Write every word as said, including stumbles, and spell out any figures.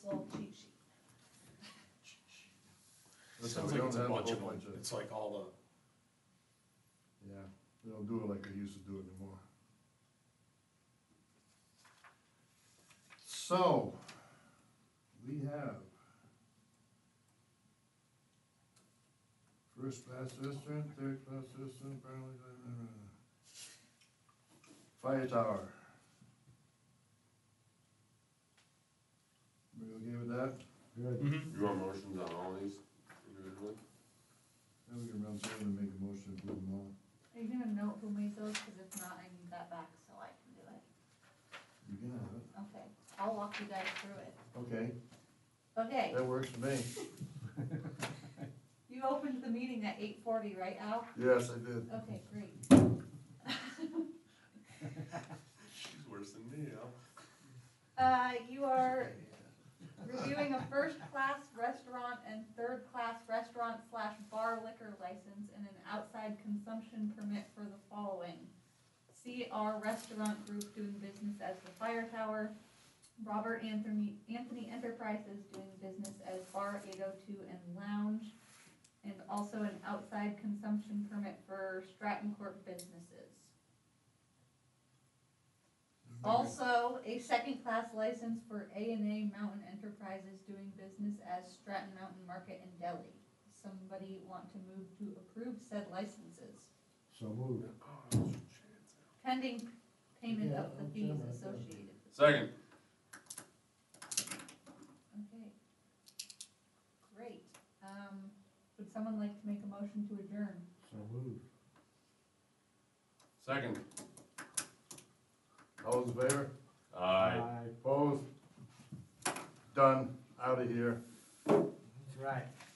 little cheat sheet. Listen, Sounds we like it's don't a have bunch of whole them, bunch it's like all Yeah, we don't do it like I used to do it anymore. So, we have first class restaurant, third class restaurant, apparently, uh, fire tower. We okay with that? Good. the. You want motions on all these individually? Then we can run through them and make a motion to approve them all. Are you gonna note who made those, cause if not, I need that back so I can do it. You can have it. Okay, I'll walk you guys through it. Okay, Okay, that works for me. you opened the meeting at eight forty, right, Al? Yes, I did. Okay, great. She's worse than me, Al. Uh, you are reviewing a first-class restaurant and third-class restaurant slash bar liquor license and an outside consumption permit for the following. C R Restaurant Group doing business as the Fire Tower, Robert Anthony, Anthony Enterprises doing business as Bar eight oh two and Lounge, and also an outside consumption permit for Stratton Court businesses. Also, a second-class license for A and A Mountain Enterprises doing business as Stratton Mountain Market and Deli. Somebody want to move to approve said licenses, So moved. pending payment Yeah, of the I'm fees sure about that. associated with. Second. Okay. Great. Um, would someone like to make a motion to adjourn? So moved. Second. All those in favor? Aye. Opposed? Done, out of here. That's right.